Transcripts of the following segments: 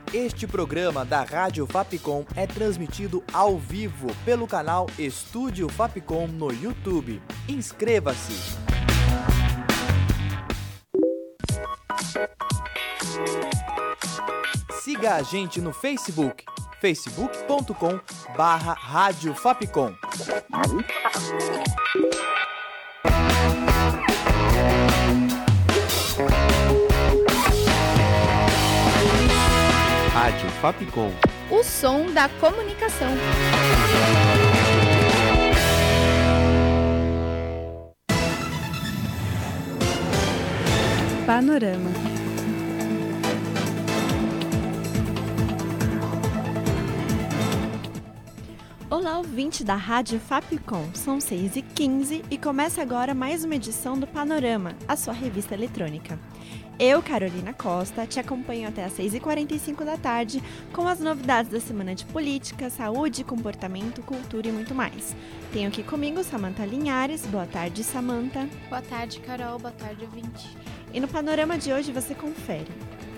Este programa da Rádio Fapcom é transmitido ao vivo pelo canal Estúdio Fapcom no YouTube. Inscreva-se! Siga a gente no Facebook, facebook.com/Rádio Fapcom. Rádio Fapcom. O som da comunicação. Panorama. Olá, ouvinte da Rádio Fapcom. São 6h15 e começa agora mais uma edição do Panorama, a sua revista eletrônica. Eu, Carolina Costa, te acompanho até às 6h45 da tarde com as novidades da semana de política, saúde, comportamento, cultura e muito mais. Tenho aqui comigo Samantha Linhares. Boa tarde, Samantha. Boa tarde, Carol. Boa tarde, ouvinte. E no Panorama de hoje você confere.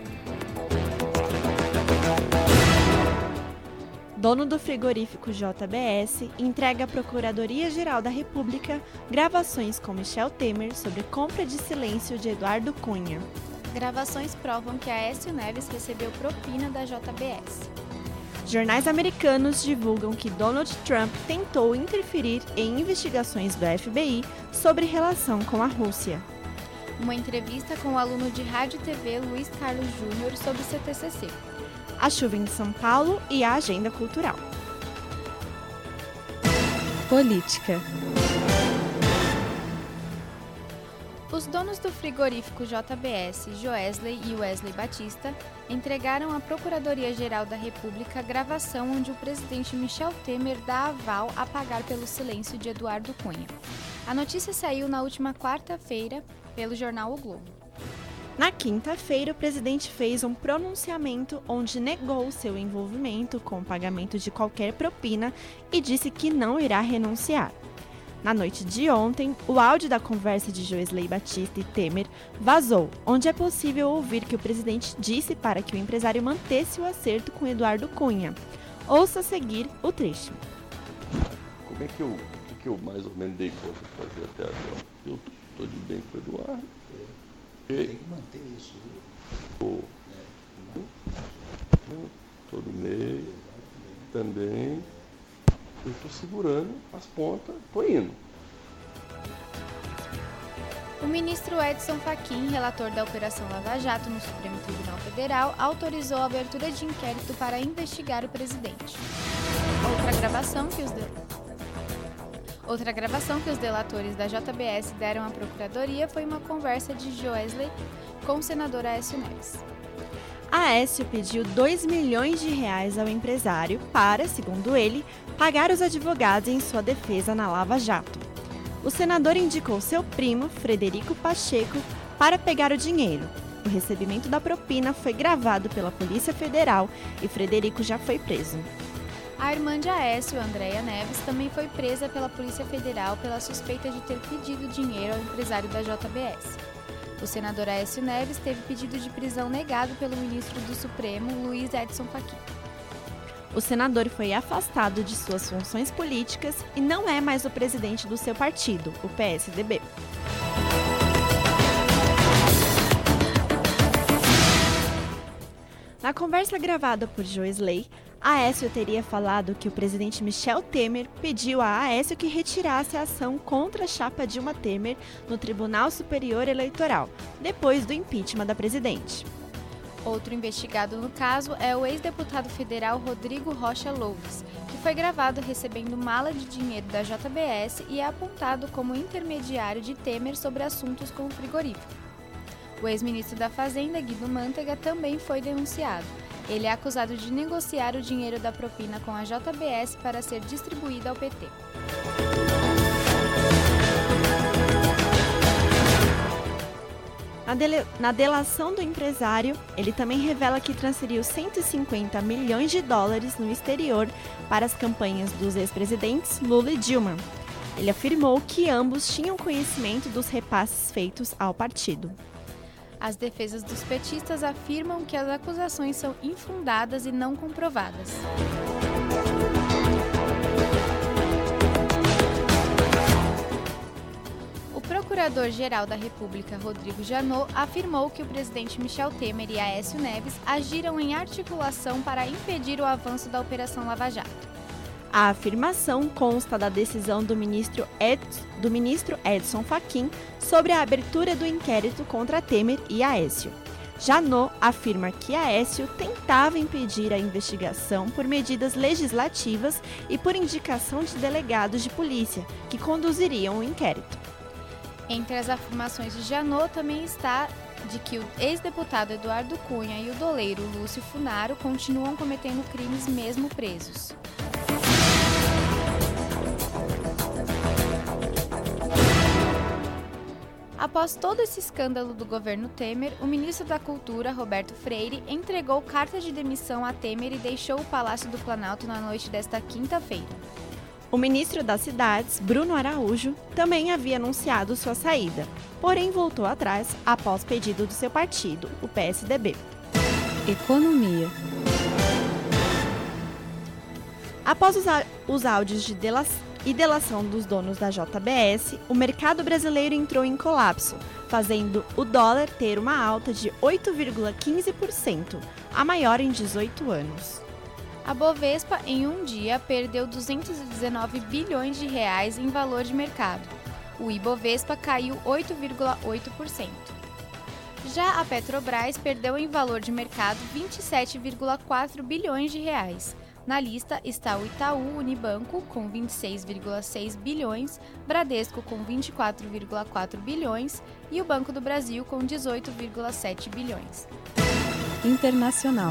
Dono do frigorífico JBS entrega à Procuradoria-Geral da República gravações com Michel Temer sobre compra de silêncio de Eduardo Cunha. Gravações provam que Aécio Neves recebeu propina da JBS. Jornais americanos divulgam que Donald Trump tentou interferir em investigações do FBI sobre relação com a Rússia. Uma entrevista com o aluno de Rádio e TV Luiz Carlos Júnior sobre CTCC. A chuva em São Paulo e a agenda cultural. Política. Os donos do frigorífico JBS, Joesley e Wesley Batista, entregaram à Procuradoria-Geral da República gravação onde o presidente Michel Temer dá aval a pagar pelo silêncio de Eduardo Cunha. A notícia saiu na última quarta-feira pelo jornal O Globo. Na quinta-feira, o presidente fez um pronunciamento onde negou seu envolvimento com o pagamento de qualquer propina e disse que não irá renunciar. Na noite de ontem, o áudio da conversa de Joesley Batista e Temer vazou, onde é possível ouvir que o presidente disse para que o empresário mantesse o acerto com Eduardo Cunha. Ouça a seguir o trecho. Como é que eu mais ou menos dei conta de fazer até agora? Eu estou de bem com o Eduardo. Tem que manter isso. Todo mês também. Eu estou segurando as pontas, estou indo. O ministro Edson Fachin, relator da Operação Lava Jato no Supremo Tribunal Federal, autorizou a abertura de inquérito para investigar o presidente. Outra gravação que os delatores da JBS deram à Procuradoria foi uma conversa de Joesley com o senador Aécio Neves. Aécio pediu R$2 milhões ao empresário para, segundo ele, pagar os advogados em sua defesa na Lava Jato. O senador indicou seu primo, Frederico Pacheco, para pegar o dinheiro. O recebimento da propina foi gravado pela Polícia Federal e Frederico já foi preso. A irmã de Aécio, Andréia Neves, também foi presa pela Polícia Federal pela suspeita de ter pedido dinheiro ao empresário da JBS. O senador Aécio Neves teve pedido de prisão negado pelo ministro do Supremo, Luiz Edson Fachin. O senador foi afastado de suas funções políticas e não é mais o presidente do seu partido, o PSDB. Na conversa gravada por Joesley, Aécio teria falado que o presidente Michel Temer pediu a Aécio que retirasse a ação contra a chapa Dilma Temer no Tribunal Superior Eleitoral, depois do impeachment da presidente. Outro investigado no caso é o ex-deputado federal Rodrigo Rocha Loures, que foi gravado recebendo mala de dinheiro da JBS e é apontado como intermediário de Temer sobre assuntos com o frigorífico. O ex-ministro da Fazenda, Guido Mantega, também foi denunciado. Ele é acusado de negociar o dinheiro da propina com a JBS para ser distribuído ao PT. Na delação do empresário, ele também revela que transferiu $150 milhões no exterior para as campanhas dos ex-presidentes Lula e Dilma. Ele afirmou que ambos tinham conhecimento dos repasses feitos ao partido. As defesas dos petistas afirmam que as acusações são infundadas e não comprovadas. O Procurador-Geral da República, Rodrigo Janot, afirmou que o presidente Michel Temer e Aécio Neves agiram em articulação para impedir o avanço da Operação Lava Jato. A afirmação consta da decisão do ministro Edson Fachin sobre a abertura do inquérito contra Temer e Aécio. Janot afirma que Aécio tentava impedir a investigação por medidas legislativas e por indicação de delegados de polícia, que conduziriam o inquérito. Entre as afirmações de Janot também está de que o ex-deputado Eduardo Cunha e o doleiro Lúcio Funaro continuam cometendo crimes mesmo presos. Após todo esse escândalo do governo Temer, o ministro da Cultura, Roberto Freire, entregou carta de demissão a Temer e deixou o Palácio do Planalto na noite desta quinta-feira. O ministro das Cidades, Bruno Araújo, também havia anunciado sua saída, porém voltou atrás após pedido do seu partido, o PSDB. Economia. Após os áudios de delação dos donos da JBS, o mercado brasileiro entrou em colapso, fazendo o dólar ter uma alta de 8,15%, a maior em 18 anos. A Bovespa, em um dia, perdeu 219 bilhões de reais em valor de mercado. O Ibovespa caiu 8,8%. Já a Petrobras perdeu em valor de mercado 27,4 bilhões de reais. Na lista está o Itaú Unibanco, com 26,6 bilhões, Bradesco, com 24,4 bilhões e o Banco do Brasil, com 18,7 bilhões. Internacional.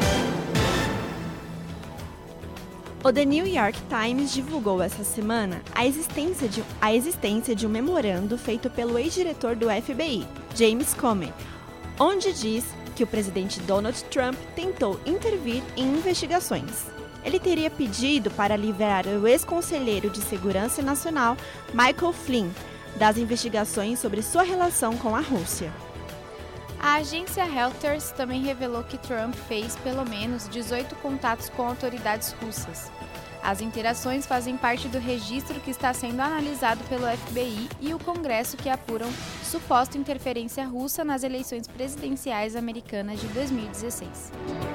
O The New York Times divulgou essa semana a existência de um memorando feito pelo ex-diretor do FBI, James Comey, onde diz que o presidente Donald Trump tentou intervir em investigações. Ele teria pedido para livrar o ex-conselheiro de Segurança Nacional, Michael Flynn, das investigações sobre sua relação com a Rússia. A agência Reuters também revelou que Trump fez pelo menos 18 contatos com autoridades russas. As interações fazem parte do registro que está sendo analisado pelo FBI e o Congresso, que apuram suposta interferência russa nas eleições presidenciais americanas de 2016.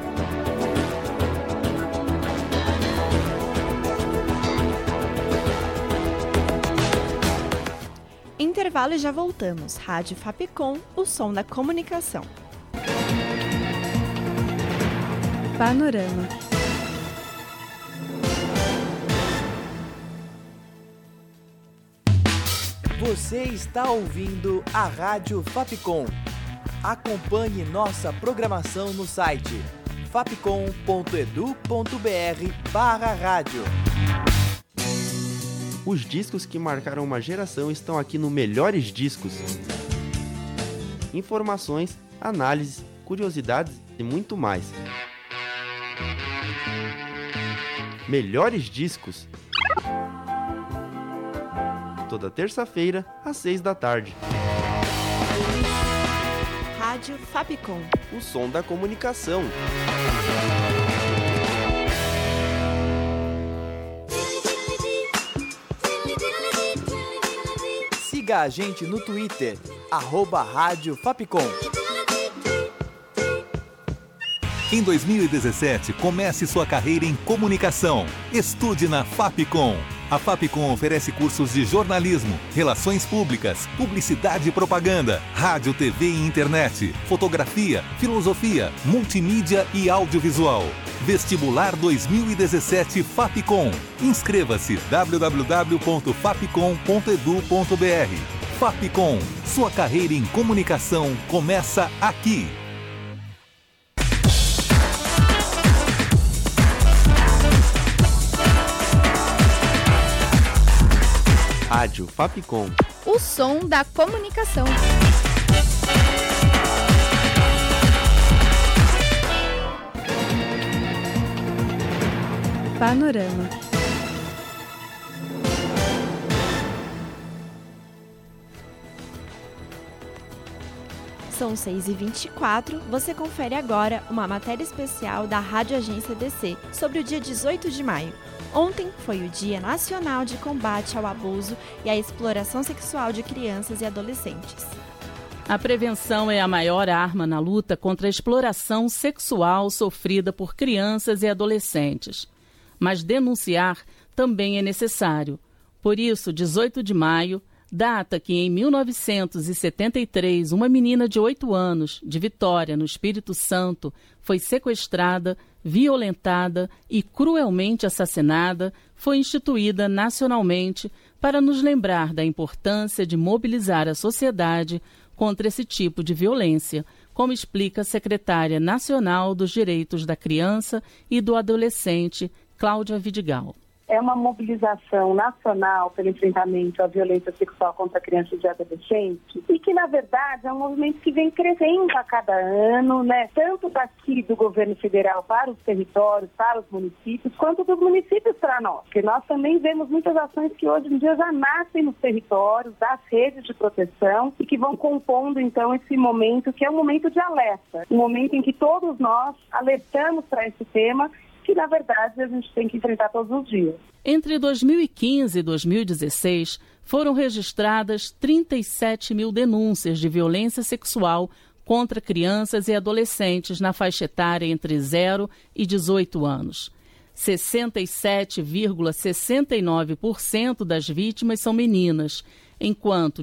Intervalo e já voltamos. Rádio Fapcom, o som da comunicação. Panorama. Você está ouvindo a Rádio Fapcom. Acompanhe nossa programação no site fapcom.edu.br/rádio. Os discos que marcaram uma geração estão aqui no Melhores Discos. Informações, análises, curiosidades e muito mais. Melhores Discos. Toda terça-feira, às 6h. Rádio Fapcom. O som da comunicação. Siga a gente no Twitter, @Rádio Fapcom. Em 2017, comece sua carreira em comunicação. Estude na Fapcom. A Fapcom oferece cursos de jornalismo, relações públicas, publicidade e propaganda, rádio, TV e internet, fotografia, filosofia, multimídia e audiovisual. Vestibular 2017 Fapcom. Inscreva-se www.fapcom.edu.br. Fapcom, sua carreira em comunicação começa aqui. Rádio Fapcom. O som da comunicação. Panorama. São São 6h24, você confere agora uma matéria especial da Rádio Agência DC sobre o dia 18 de maio. Ontem foi o Dia Nacional de Combate ao Abuso e à Exploração Sexual de Crianças e Adolescentes. A prevenção é a maior arma na luta contra a exploração sexual sofrida por crianças e adolescentes. Mas denunciar também é necessário. Por isso, 18 de maio, data que em 1973 uma menina de 8 anos, de Vitória, no Espírito Santo, foi sequestrada, violentada e cruelmente assassinada, foi instituída nacionalmente para nos lembrar da importância de mobilizar a sociedade contra esse tipo de violência, como explica a secretária nacional dos Direitos da Criança e do Adolescente, Cláudia Vidigal. É uma mobilização nacional pelo enfrentamento à violência sexual contra crianças e adolescentes e que, na verdade, é um movimento que vem crescendo a cada ano, né? Tanto daqui do governo federal para os territórios, para os municípios, quanto dos municípios para nós. Porque nós também vemos muitas ações que hoje em dia já nascem nos territórios, das redes de proteção e que vão compondo, então, esse momento que é um momento de alerta. Um momento em que todos nós alertamos para esse tema que, na verdade, a gente tem que enfrentar todos os dias. Entre 2015 e 2016, foram registradas 37 mil denúncias de violência sexual contra crianças e adolescentes na faixa etária entre 0 e 18 anos. 67,69% das vítimas são meninas, enquanto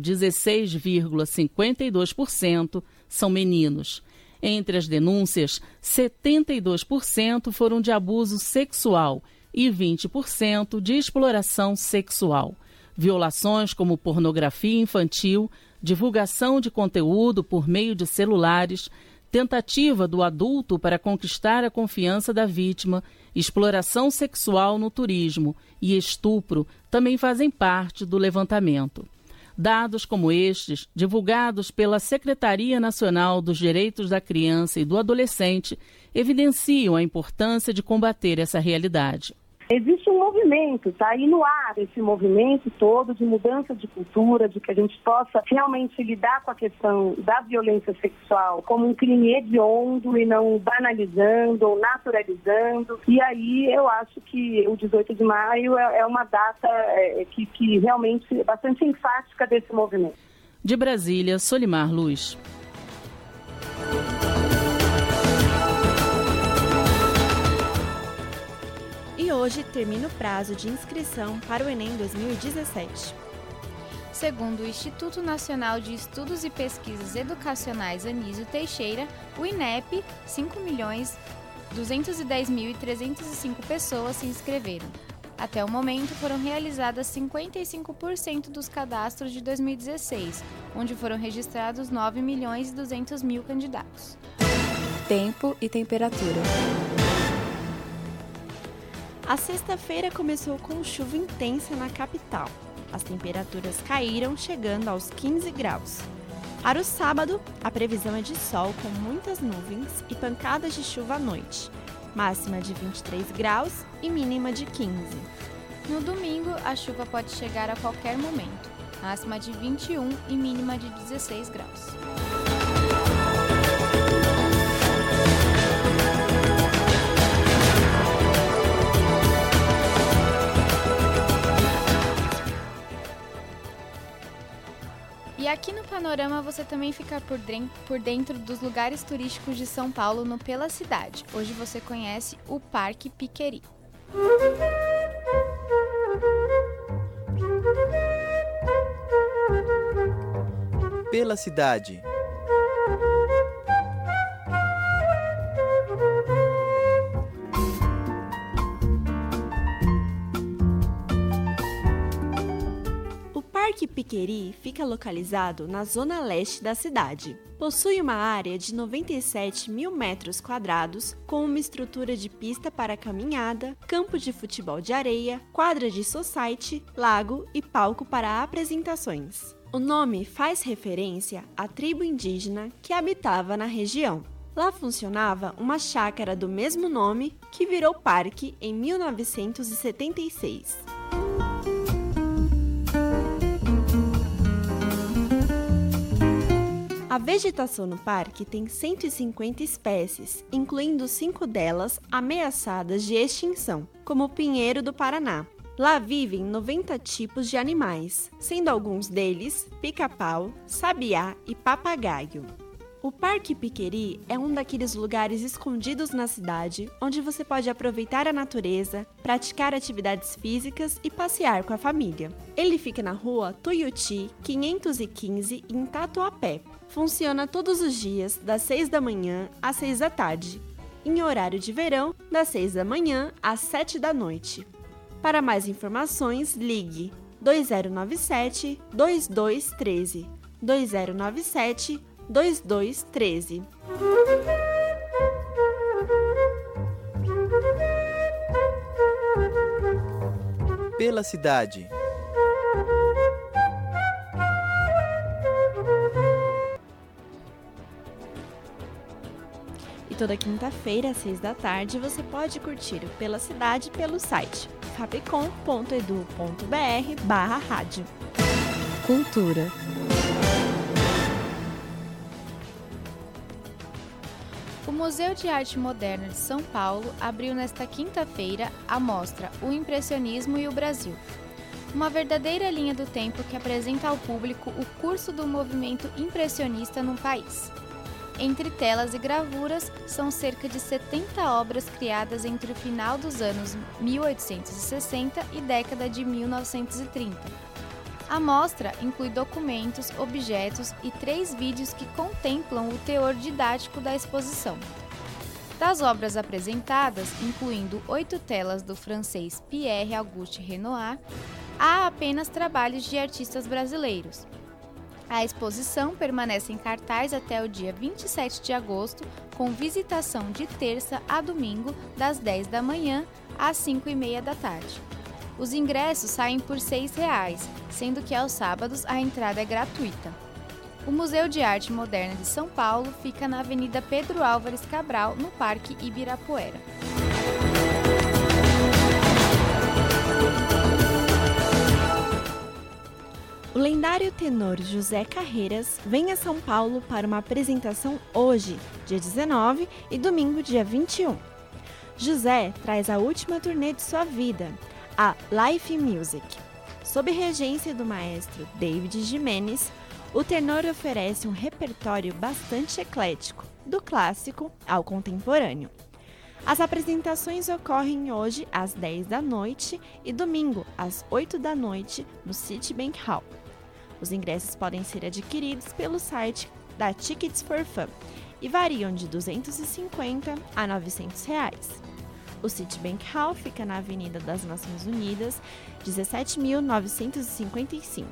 16,52% são meninos. Entre as denúncias, 72% foram de abuso sexual e 20% de exploração sexual. Violações como pornografia infantil, divulgação de conteúdo por meio de celulares, tentativa do adulto para conquistar a confiança da vítima, exploração sexual no turismo e estupro também fazem parte do levantamento. Dados como estes, divulgados pela Secretaria Nacional dos Direitos da Criança e do Adolescente, evidenciam a importância de combater essa realidade. Existe um movimento, está aí no ar esse movimento todo de mudança de cultura, de que a gente possa realmente lidar com a questão da violência sexual como um crime hediondo e não banalizando ou naturalizando. E aí eu acho que o 18 de maio é uma data que realmente é bastante enfática desse movimento. De Brasília, Solimar Luz. E hoje termina o prazo de inscrição para o Enem 2017. Segundo o Instituto Nacional de Estudos e Pesquisas Educacionais Anísio Teixeira, o INEP, 5.210.305 pessoas se inscreveram. Até o momento, foram realizadas 55% dos cadastros de 2016, onde foram registrados 9.200.000 candidatos. Tempo e temperatura. A sexta-feira começou com chuva intensa na capital. As temperaturas caíram, chegando aos 15 graus. Para o sábado, a previsão é de sol com muitas nuvens e pancadas de chuva à noite. Máxima de 23 graus e mínima de 15. No domingo, a chuva pode chegar a qualquer momento. Máxima de 21 e mínima de 16 graus. E aqui no Panorama você também fica por dentro dos lugares turísticos de São Paulo no Pela Cidade. Hoje você conhece o Parque Piqueri. Pela Cidade. O Parque Piqueri fica localizado na zona leste da cidade. Possui uma área de 97 mil metros quadrados, com uma estrutura de pista para caminhada, campo de futebol de areia, quadra de society, lago e palco para apresentações. O nome faz referência à tribo indígena que habitava na região. Lá funcionava uma chácara do mesmo nome, que virou parque em 1976. A vegetação no parque tem 150 espécies, incluindo 5 delas ameaçadas de extinção, como o pinheiro do Paraná. Lá vivem 90 tipos de animais, sendo alguns deles pica-pau, sabiá e papagaio. O Parque Piqueri é um daqueles lugares escondidos na cidade onde você pode aproveitar a natureza, praticar atividades físicas e passear com a família. Ele fica na rua Tuiuti, 515, em Tatuapé. Funciona todos os dias, das 6 da manhã às 6 da tarde. Em horário de verão, das 6 da manhã às 7 da noite. Para mais informações, ligue 2097-2213. 2097-2213. Pela cidade. E toda quinta-feira, às 6 da tarde, você pode curtir o Pela Cidade pelo site fapcom.edu.br/rádio. Cultura. O Museu de Arte Moderna de São Paulo abriu nesta quinta-feira a mostra O Impressionismo e o Brasil. Uma verdadeira linha do tempo que apresenta ao público o curso do movimento impressionista no país. Entre telas e gravuras, são cerca de 70 obras criadas entre o final dos anos 1860 e década de 1930. A mostra inclui documentos, objetos e 3 vídeos que contemplam o teor didático da exposição. Das obras apresentadas, incluindo 8 telas do francês Pierre-Auguste Renoir, há apenas trabalhos de artistas brasileiros. A exposição permanece em cartaz até o dia 27 de agosto, com visitação de terça a domingo, das 10 da manhã às 5h30 da tarde. Os ingressos saem por R$ 6,00, sendo que aos sábados a entrada é gratuita. O Museu de Arte Moderna de São Paulo fica na Avenida Pedro Álvares Cabral, no Parque Ibirapuera. O lendário tenor José Carreiras vem a São Paulo para uma apresentação hoje, dia 19, e domingo, dia 21. José traz a última turnê de sua vida, a Life Music. Sob regência do maestro David Jimenez, o tenor oferece um repertório bastante eclético, do clássico ao contemporâneo. As apresentações ocorrem hoje às 10 da noite e domingo às 8 da noite no Citibank Hall. Os ingressos podem ser adquiridos pelo site da Tickets for Fun e variam de R$ 250 a R$ 900. O Citibank Hall fica na Avenida das Nações Unidas, 17.955.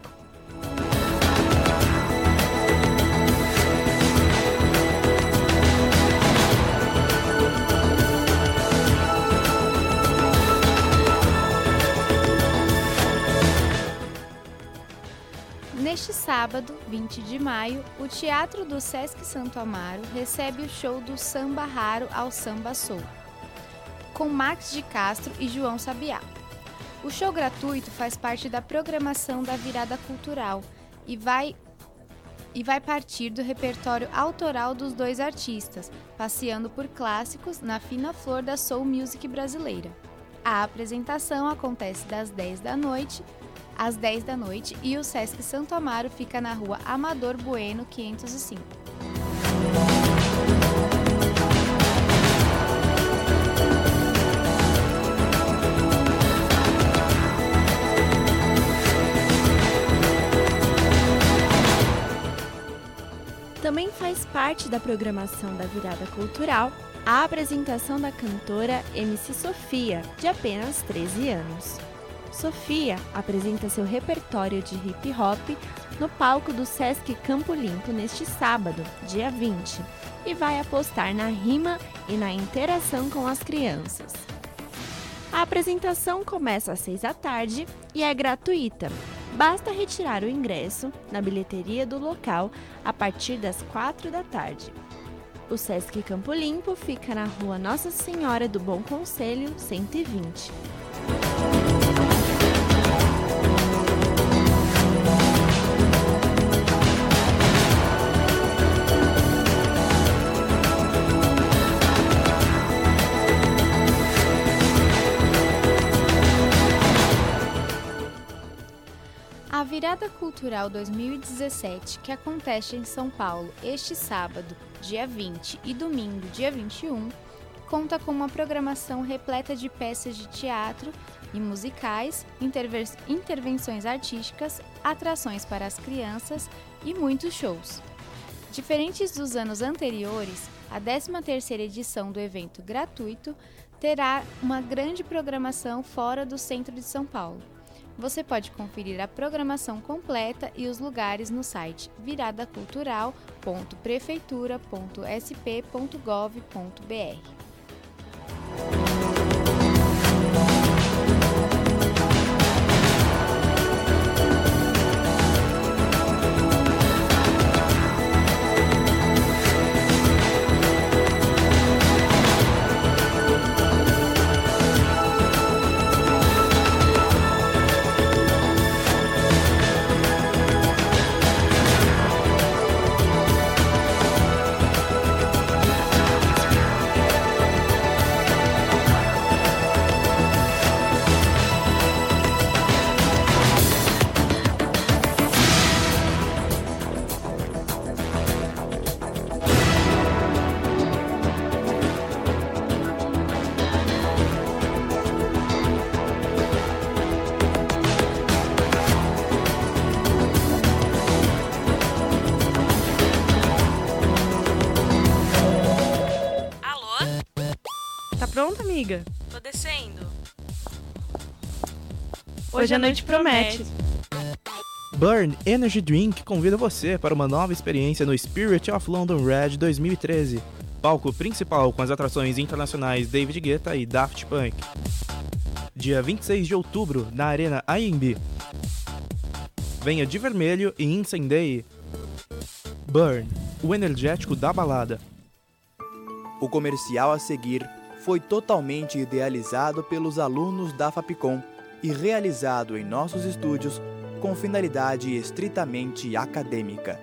Neste sábado, 20 de maio, o Teatro do Sesc Santo Amaro recebe o show do Samba Raro ao Samba Soul, com Max de Castro e João Sabiá. O show gratuito faz parte da programação da Virada Cultural e vai partir do repertório autoral dos 2 artistas, passeando por clássicos na fina flor da soul music brasileira. A apresentação acontece das 10 da noite às 10 da noite e o Sesc Santo Amaro fica na rua Amador Bueno, 505. Também faz parte da programação da Virada Cultural a apresentação da cantora MC Sofia, de apenas 13 anos. Sofia apresenta seu repertório de hip hop no palco do Sesc Campo Limpo neste sábado, dia 20, e vai apostar na rima e na interação com as crianças. A apresentação começa às 6 da tarde e é gratuita. Basta retirar o ingresso na bilheteria do local a partir das 4 da tarde. O Sesc Campo Limpo fica na rua Nossa Senhora do Bom Conselho, 120. Virada Cultural 2017, que acontece em São Paulo este sábado, dia 20, e domingo, dia 21, conta com uma programação repleta de peças de teatro e musicais, intervenções artísticas, atrações para as crianças e muitos shows. Diferentes dos anos anteriores, a 13ª edição do evento gratuito terá uma grande programação fora do centro de São Paulo. Você pode conferir a programação completa e os lugares no site viradacultural.prefeitura.sp.gov.br. Pronta, amiga? Tô descendo. Hoje a noite promete. Burn Energy Drink convida você para uma nova experiência no Spirit of London Red 2013. Palco principal com as atrações internacionais David Guetta e Daft Punk. Dia 26 de outubro, na Arena AMB. Venha de vermelho e incendeie. Burn, o energético da balada. O comercial a seguir foi totalmente idealizado pelos alunos da Fapcom e realizado em nossos estúdios com finalidade estritamente acadêmica.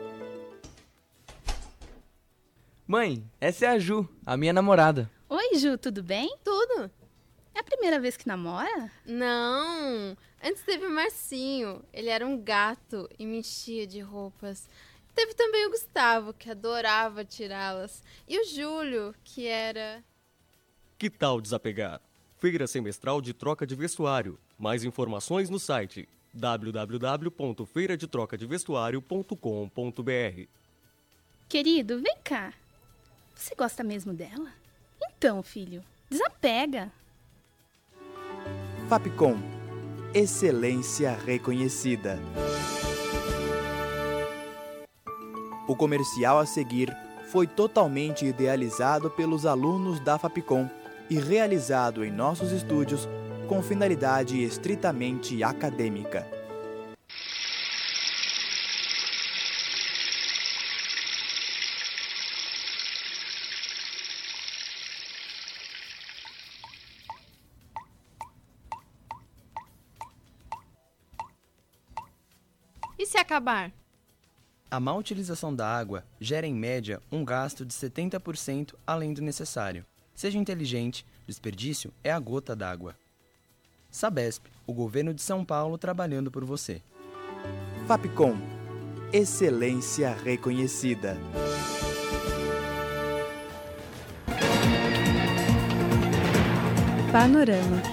Mãe, essa é a Ju, a minha namorada. Oi, Ju, tudo bem? Tudo. É a primeira vez que namora? Não, antes teve o Marcinho, ele era um gato e me enchia de roupas. Teve também o Gustavo, que adorava tirá-las. E o Júlio, que era... Que tal desapegar? Feira semestral de troca de vestuário. Mais informações no site www.feiradetrocadevestuario.com.br. Querido, vem cá. Você gosta mesmo dela? Então, filho, desapega. Fapcom, excelência reconhecida. O comercial a seguir foi totalmente idealizado pelos alunos da Fapcom e realizado em nossos estúdios com finalidade estritamente acadêmica. E se acabar? A má utilização da água gera, em média, um gasto de 70% além do necessário. Seja inteligente, desperdício é a gota d'água. Sabesp, o governo de São Paulo trabalhando por você. Fapcom, excelência reconhecida. Panorama.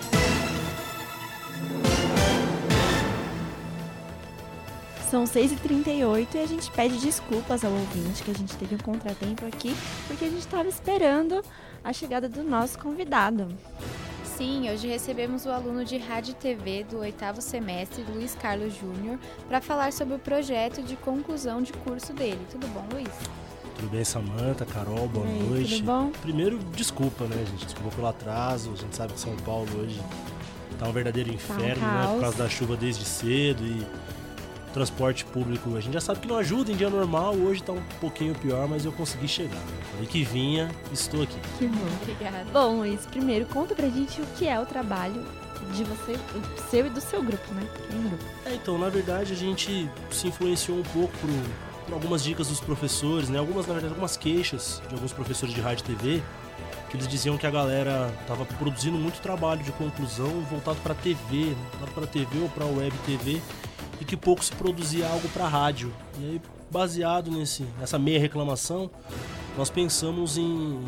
São 6h38 e a gente pede desculpas ao ouvinte que a gente teve um contratempo aqui, porque a gente estava esperando a chegada do nosso convidado. Sim, hoje recebemos o aluno de Rádio e TV do 8º semestre, Luiz Carlos Júnior, para falar sobre o projeto de conclusão de curso dele. Tudo bom, Luiz? Tudo bem, Samanta, Carol, boa noite. Tudo bom? Primeiro, desculpa, né, gente? Desculpa pelo atraso. A gente sabe que São Paulo hoje tá um verdadeiro inferno, né? Por causa da chuva desde cedo e transporte público. A gente já sabe que não ajuda em dia normal. Hoje tá um pouquinho pior, mas eu consegui chegar. Né? Falei que vinha, estou aqui. Que bom. Obrigada. Bom, Luiz, primeiro conta pra gente o que é o trabalho de você, o seu e do seu grupo, né? grupo. Então, na verdade, a gente se influenciou um pouco por algumas dicas dos professores, né? Algumas queixas de alguns professores de rádio e TV, que eles diziam que a galera tava produzindo muito trabalho de conclusão voltado para TV, voltado para TV ou para web TV, e que pouco se produzia algo para rádio. E aí, baseado nessa meia reclamação, nós pensamos em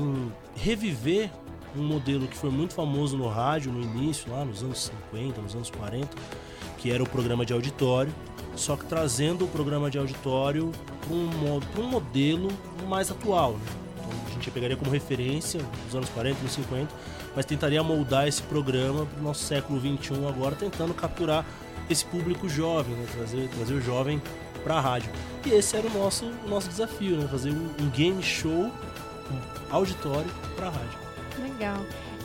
reviver um modelo que foi muito famoso no rádio no início, lá nos anos 50, nos anos 40, que era o programa de auditório, só que trazendo o programa de auditório para um modelo mais atual, né? Então, a gente pegaria como referência os anos 40, anos 50, mas tentaria moldar esse programa para o nosso século XXI agora, tentando capturar esse público jovem, né? trazer o jovem para a rádio. E esse era o nosso desafio, né? Fazer um game show, um auditório para a rádio. Legal.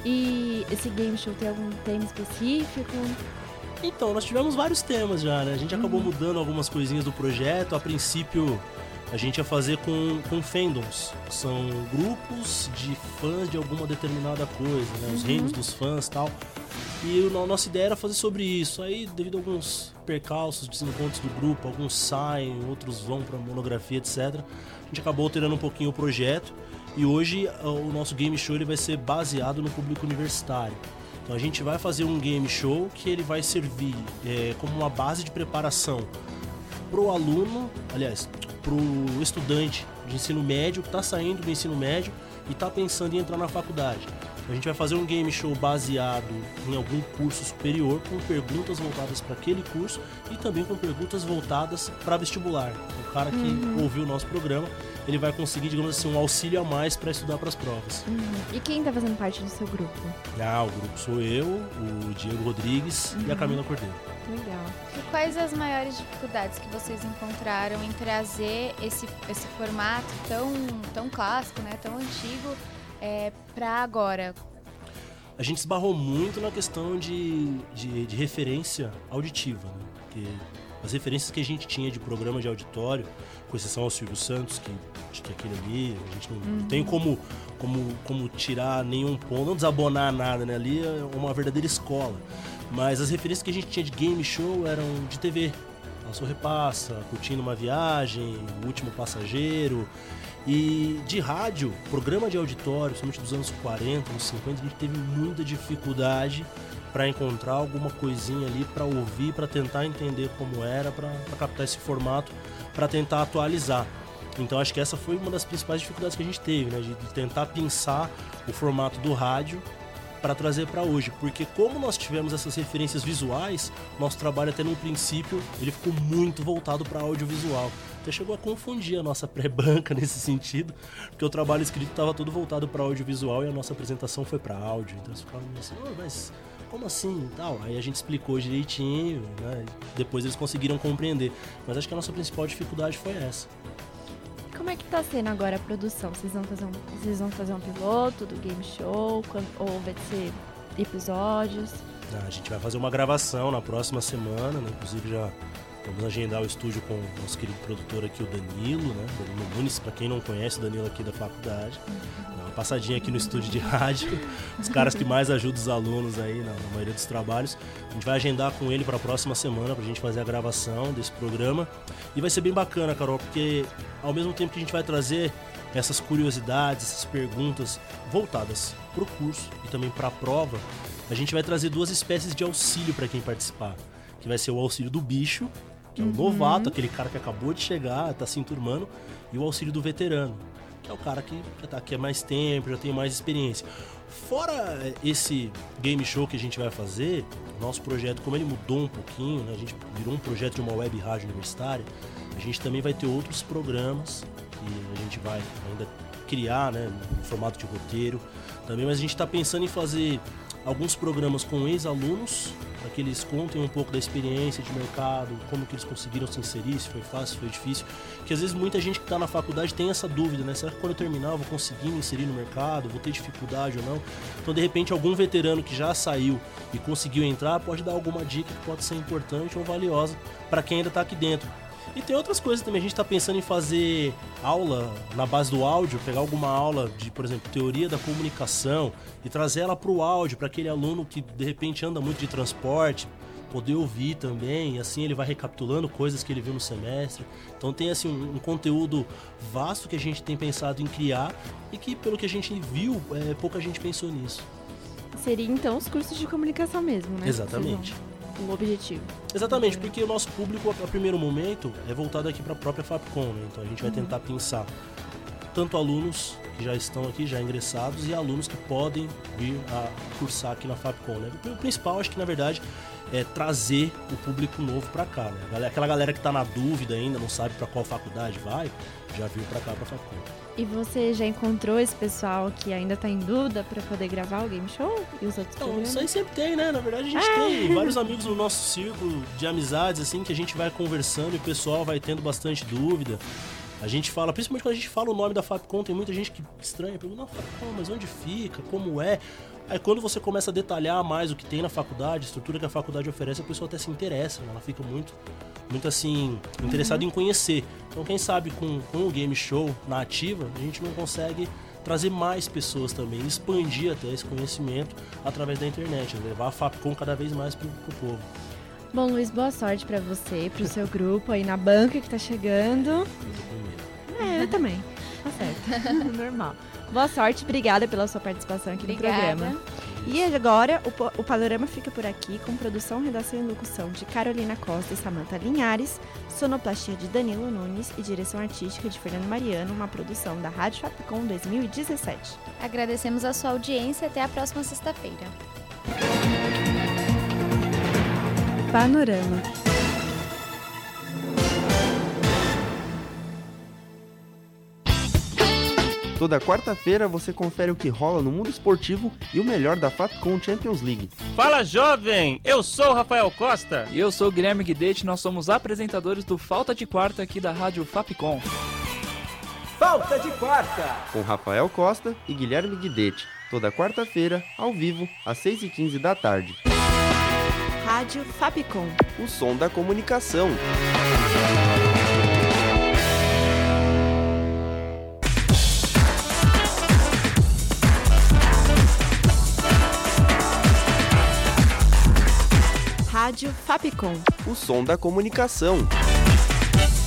E esse game show tem algum tema específico? Então, nós tivemos vários temas já, né? A gente acabou mudando algumas coisinhas do projeto. A princípio, a gente ia fazer com fandoms. São grupos de fãs de alguma determinada coisa, né? Os reinos dos fãs e tal. E a nossa ideia era fazer sobre isso. Aí, devido a alguns percalços, desencontros do grupo, alguns saem, outros vão para monografia, etc. A gente acabou alterando um pouquinho o projeto. E hoje, o nosso game show ele vai ser baseado no público universitário. Então a gente vai fazer um game show que ele vai servir como uma base de preparação para o aluno, aliás, para o estudante de ensino médio que está saindo do ensino médio e está pensando em entrar na faculdade. A gente vai fazer um game show baseado em algum curso superior, com perguntas voltadas para aquele curso e também com perguntas voltadas para vestibular. O cara que ouviu o nosso programa, ele vai conseguir, digamos assim, um auxílio a mais para estudar para as provas. E quem está fazendo parte do seu grupo? O grupo sou eu, o Diego Rodrigues e a Camila Cordeiro. Legal. E quais as maiores dificuldades que vocês encontraram em trazer esse formato tão clássico, né, tão antigo, para agora? A gente esbarrou muito na questão de referência auditiva, né? Porque as referências que a gente tinha de programa de auditório, com exceção ao Silvio Santos, que aquele ali, a gente não tem como tirar nenhum ponto, não desabonar nada, né? Ali é uma verdadeira escola. Mas as referências que a gente tinha de game show eram de TV. Passou Repassa, Curtindo uma Viagem, O Último Passageiro. E de rádio, programa de auditório, principalmente dos anos 40, anos 50, a gente teve muita dificuldade para encontrar alguma coisinha ali para ouvir, para tentar entender como era, para captar esse formato, para tentar atualizar. Então acho que essa foi uma das principais dificuldades que a gente teve, né? De tentar pensar o formato do rádio para trazer para hoje, porque como nós tivemos essas referências visuais, nosso trabalho até no princípio ele ficou muito voltado para audiovisual. Até chegou a confundir a nossa pré-banca nesse sentido, porque o trabalho escrito estava todo voltado para audiovisual e a nossa apresentação foi para áudio. Então eles ficavam assim, mas como assim e tal? Aí a gente explicou direitinho, né? Depois eles conseguiram compreender. Mas acho que a nossa principal dificuldade foi essa. Como é que tá sendo agora a produção? Vocês vão fazer um piloto do game show? Ou vai ser episódios? A gente vai fazer uma gravação na próxima semana, né? Inclusive já vamos agendar o estúdio com o nosso querido produtor aqui, o Danilo, né? Danilo Nunes, pra quem não conhece, o Danilo aqui da faculdade. Dá uma passadinha aqui no estúdio de rádio, os caras que mais ajudam os alunos aí na maioria dos trabalhos. A gente vai agendar com ele para a próxima semana pra gente fazer a gravação desse programa. E vai ser bem bacana, Carol, porque ao mesmo tempo que a gente vai trazer essas curiosidades, essas perguntas voltadas pro curso e também pra prova, a gente vai trazer duas espécies de auxílio para quem participar. Que vai ser o auxílio do bicho, que é o novato, aquele cara que acabou de chegar, tá se enturmando, e o auxílio do veterano, que é o cara que já tá aqui há mais tempo, já tem mais experiência. Fora esse game show que a gente vai fazer, o nosso projeto, como ele mudou um pouquinho, né, a gente virou um projeto de uma web rádio universitária, a gente também vai ter outros programas que a gente vai ainda criar, né, no formato de roteiro também, mas a gente está pensando em fazer alguns programas com ex-alunos, para que eles contem um pouco da experiência de mercado, como que eles conseguiram se inserir, se foi fácil, se foi difícil. Porque às vezes muita gente que está na faculdade tem essa dúvida, né? Será que quando eu terminar eu vou conseguir me inserir no mercado, vou ter dificuldade ou não? Então, de repente, algum veterano que já saiu e conseguiu entrar pode dar alguma dica que pode ser importante ou valiosa para quem ainda está aqui dentro. E tem outras coisas também, a gente está pensando em fazer aula na base do áudio, pegar alguma aula de, por exemplo, teoria da comunicação e trazer ela para o áudio, para aquele aluno que de repente anda muito de transporte, poder ouvir também, e assim ele vai recapitulando coisas que ele viu no semestre. Então tem assim um conteúdo vasto que a gente tem pensado em criar e que, pelo que a gente viu, pouca gente pensou nisso. Seria então os cursos de comunicação mesmo, né? Exatamente. o objetivo. Exatamente, porque o nosso público, a primeiro momento, é voltado aqui para a própria Fapcom, né? Então a gente vai tentar pensar tanto alunos que já estão aqui, já ingressados, e alunos que podem vir a cursar aqui na Fapcom, né? O principal, acho que na verdade, é trazer o público novo para cá, né? Aquela galera que está na dúvida ainda, não sabe para qual faculdade vai, já veio para cá, para a Fapcom. E você já encontrou esse pessoal que ainda tá em dúvida para poder gravar o game show e os outros programas? Isso aí sempre tem, né? Na verdade, a gente tem vários amigos no nosso círculo de amizades, assim, que a gente vai conversando e o pessoal vai tendo bastante dúvida. A gente fala, principalmente quando a gente fala o nome da Fapcom, tem muita gente que estranha, pergunta, não, Fapcom, mas onde fica? Como é? Aí quando você começa a detalhar mais o que tem na faculdade, a estrutura que a faculdade oferece, a pessoa até se interessa, né? Ela fica muito assim, interessada em conhecer. Então quem sabe com o game show na ativa, a gente não consegue trazer mais pessoas também, expandir até esse conhecimento através da internet, né? Levar a Fapcom cada vez mais pro povo. Bom, Luiz, boa sorte pra você, pro seu grupo aí na banca que tá chegando. Eu também. Tá certo. Normal. Boa sorte, obrigada pela sua participação aqui no programa. E agora, o Panorama fica por aqui com produção, redação e locução de Carolina Costa e Samantha Linhares, sonoplastia de Danilo Nunes e direção artística de Fernando Mariano, uma produção da Rádio Fapcom 2017. Agradecemos a sua audiência e até a próxima sexta-feira. Panorama. Toda quarta-feira você confere o que rola no mundo esportivo e o melhor da Fapcom Champions League. Fala, jovem! Eu sou o Rafael Costa. E eu sou o Guilherme Guidetti. Nós somos apresentadores do Falta de Quarta aqui da Rádio Fapcom. Falta de Quarta! Com Rafael Costa e Guilherme Guidetti. Toda quarta-feira, ao vivo, às 6h15 da tarde. Rádio Fapcom. O som da comunicação. Rádio Fapcom. O som da comunicação.